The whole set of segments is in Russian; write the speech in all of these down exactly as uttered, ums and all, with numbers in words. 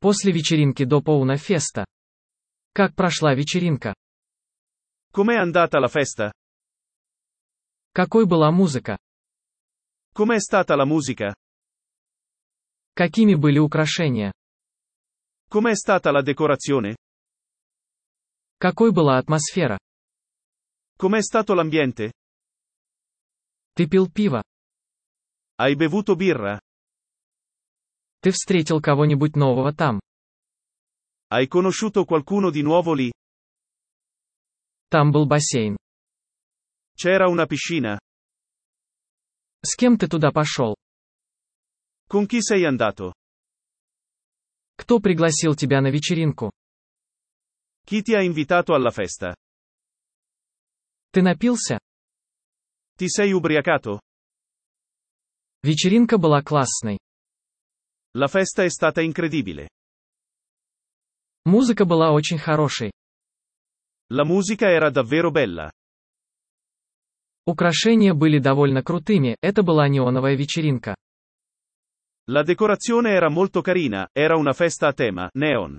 После вечеринки dopo una festa. Как прошла вечеринка? Com'è andata la festa? Какой была музыка? Com'è stata la musica? Какими были украшения? Com'è stata la decorazione? Какой была атмосфера? Com'è stato l'ambiente? Ты пил пиво? Hai bevuto birra? Ты встретил кого-нибудь нового там? Hai conosciuto qualcuno di nuovo lì? Там был бассейн. C'era una piscina? С кем ты туда пошел? Con chi sei andato? Кто пригласил тебя на вечеринку? Chi ti ha invitato alla festa? Ты напился? Ti sei ubriacato? Вечеринка была классной. La festa è stata incredibile. Музыка была очень хорошей. La musica era davvero bella. Украшения были довольно крутыми, это была неоновая вечеринка. La decorazione era molto carina, era una festa a tema, neon.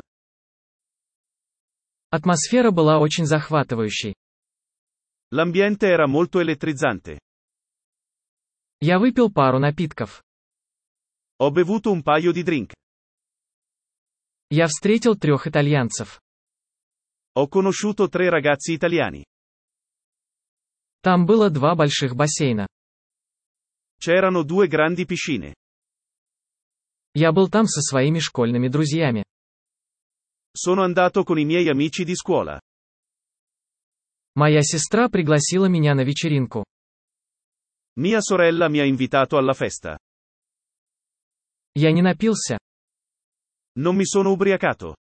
Атмосфера была очень захватывающей. L'ambiente era molto elettrizzante. Я выпил пару напитков. Ho bevuto un paio di drink. Я встретил трех итальянцев. Ho conosciuto tre ragazzi italiani. Там было два больших бассейна. C'erano due grandi piscine. Я был там со своими школьными друзьями. Sono andato con i miei amici di scuola. Моя сестра пригласила меня на вечеринку. Mia sorella mi ha invitato alla festa. Я не напился. Non mi sono ubriacato.